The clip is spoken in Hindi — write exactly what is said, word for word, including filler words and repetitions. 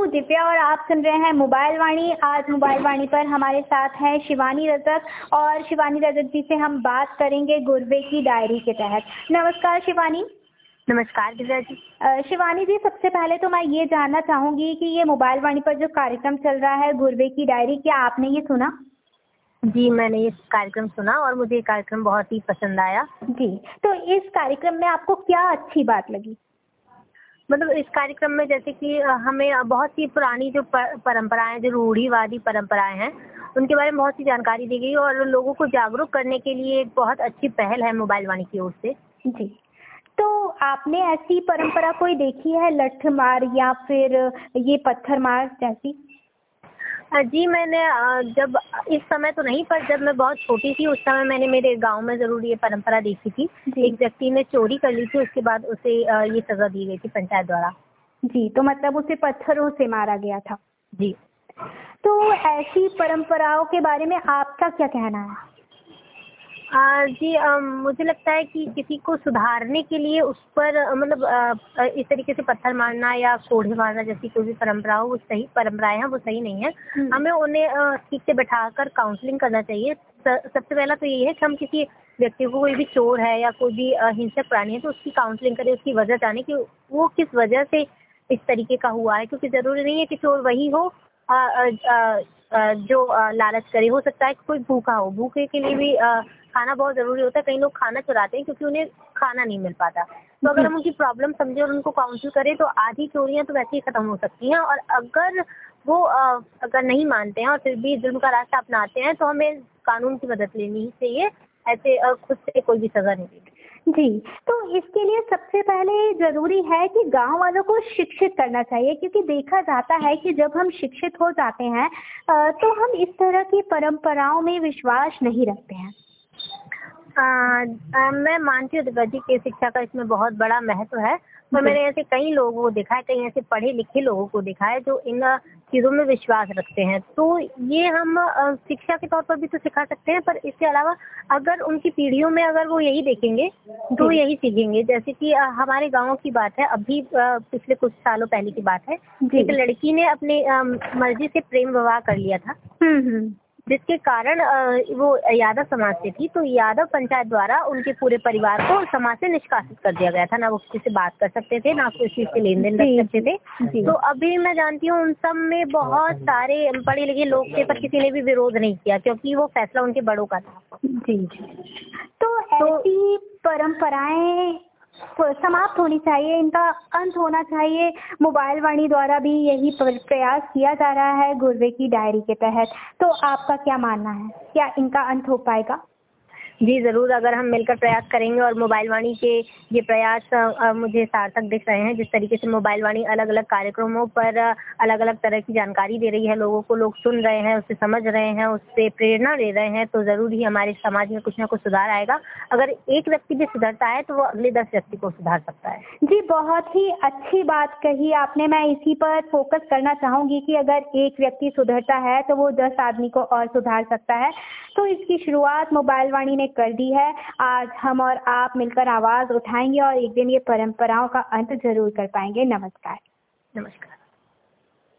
हूँ दिव्या और आप सुन रहे हैं मोबाइल वाणी। आज मोबाइल वाणी पर हमारे साथ हैं शिवानी रजक और शिवानी रजक जी से हम बात करेंगे गुर्वे की डायरी के तहत। नमस्कार शिवानी। नमस्कार दिव्या जी। अ, शिवानी जी, सबसे पहले तो मैं ये जानना चाहूँगी कि ये मोबाइल वाणी पर जो कार्यक्रम चल रहा है गुर्वे की डायरी, क्या आपने ये सुना? जी, मैंने ये कार्यक्रम सुना और मुझे ये कार्यक्रम बहुत ही पसंद आया। जी, तो इस कार्यक्रम में आपको क्या अच्छी बात लगी? मतलब इस कार्यक्रम में जैसे कि अ, हमें बहुत सी पुरानी जो प परंपराएँ, जो रूढ़िवादी परंपराएँ हैं, उनके बारे में बहुत सी जानकारी दी गई और लोगों को जागरूक करने के लिए एक बहुत अच्छी पहल है मोबाइल वाणी की ओर से। जी, तो आपने ऐसी परंपरा कोई देखी है, लठ मार या फिर ये पत्थर मार जैसी? अ, जी, मैंने अ, जब इस समय तो नहीं, पर जब मैं बहुत छोटी थी उस समय मैंने मेरे गाँव में ज़रूर ये परंपरा देखी थी। जी। एक व्यक्ति ने चोरी कर ली थी, उसके बाद उसे अ, ये सज़ा दी गई थी पंचायत द्वारा। जी, तो मतलब उसे पत्थरों से मारा गया था। जी। तो ऐसी परंपराओं के बारे में आपका क्या कहना है? अ, जी अ, मुझे लगता है कि किसी को सुधारने के लिए उस पर अ, मतलब अ, अ, इस तरीके से पत्थर मारना या कोड़े मारना जैसी कोई भी परंपरा हो, वो सही परंपराएँ हैं, वो सही नहीं है। हुँ। हमें उन्हें अ, ठीक से बैठाकर काउंसलिंग करना चाहिए। स सबसे पहला तो यही है कि हम किसी व्यक्ति को, कोई भी चोर है या कोई भी अ, हिंसक प्राणी है, तो उसकी काउंसलिंग करें, उसकी वजह जानें कि वो किस वजह से इस तरीके का हुआ है। क्योंकि ज़रूरी नहीं है कि चोर वही हो अ अ अ अ, जो अ, लालच करे। हो सकता है कि कोई भूखा हो, भूखे के लिए भी अ, खाना बहुत ज़रूरी होता है। कई लोग खाना चुराते हैं क्योंकि उन्हें खाना नहीं मिल पाता। तो अगर जी। हम उनकी प्रॉब्लम समझें और उनको काउंसल करें तो आधी चोरियाँ तो वैसे ही ख़त्म हो सकती हैं। और अगर वो अ, अगर नहीं मानते हैं और फिर भी जुर्म का रास्ता अपनाते हैं तो हमें कानून की मदद लेनी ही चाहिए। ऐसे अ, खुद से कोई भी सज़ा नहीं देनी। जी, तो इसके लिए सबसे पहले ज़रूरी है कि गाँव वालों को शिक्षित करना चाहिए, क्योंकि देखा जाता है कि जब हम शिक्षित हो जाते हैं अ, तो हम इस तरह की परंपराओं में विश्वास नहीं रखते हैं। अ अ, मैं मानती हूँ दिव्या जी कि शिक्षा का इसमें बहुत बड़ा महत्व है। तो जी। मैंने ऐसे कई लोगों को देखा है, कई ऐसे पढ़े-लिखे लोगों को देखा है जो इन चीज़ों में विश्वास रखते हैं। तो ये हम अ, शिक्षा के तौर पर भी तो सिखा सकते हैं, पर इसके अलावा अगर उनकी पीढ़ियों में अगर वो यही देखेंगे, तो जी। यही सीखेंगे। जैसे कि अ, हमारे गाँव की बात है, अभी अ, पिछले कुछ सालों पहले की बात है। जी। एक लड़की ने अपने अ, मर्ज़ी से प्रेम विवाह कर लिया था। हुँ, हुँ। जिसके कारण अ, वो यादव समाज से थी, तो यादव पंचायत द्वारा उनके पूरे परिवार को समाज से निष्कासित कर दिया गया था। ना वो किसी से बात कर सकते थे, ना कोई किसी से लेन-देन रख जी, सकते थे। जी। तो अभी मैं जानती हूँ उन सब में बहुत सारे पढ़े-लिखे लोग थे, पर किसी ने भी विरोध नहीं किया क्योंकि वो फैसला उनके बड़ों का था। जी, जी। तो तो ऐसी परंपराएँ प समाप्त होनी चाहिए, इनका अंत होना चाहिए। मोबाइल वाणी द्वारा भी यही प्र प्रयास किया जा रहा है गुर्वे की डायरी के तहत। तो आपका क्या मानना है? क्या इनका अंत हो पाएगा? जी, ज़रूर, अगर हम मिलकर प्रयास करेंगे और मोबाइल वाणी के ये प्रयास अ, अ, मुझे सार्थक दिख रहे हैं। जिस तरीके से मोबाइल वाणी अलग-अलग कार्यक्रमों पर अलग-अलग तरह की जानकारी दे रही है लोगों को, लोग सुन रहे हैं, उससे समझ रहे हैं, उससे प्रेरणा ले रहे हैं, तो ज़रूर ही हमारे समाज में कुछ न कुछ सुधार आएगा। अगर एक व्यक्ति भी सुधरता है, तो वो अगले दस व्यक्ति को सुधार सकता है। जी, बहुत ही अच्छी बात कही आपने। मैं इसी पर फ़ोकस करना चाहूँगी कि अगर एक व्यक्ति सुधरता है, तो वो दस आदमी को और सुधार सकता है। तो इसकी शुरुआत मोबाइल वाणी ने कर दी है। आज हम और आप मिलकर आवाज़ उठाएँगे और एक दिन ये परंपराओं का अंत ज़रूर कर पाएँगे। नमस्कार। नमस्कार।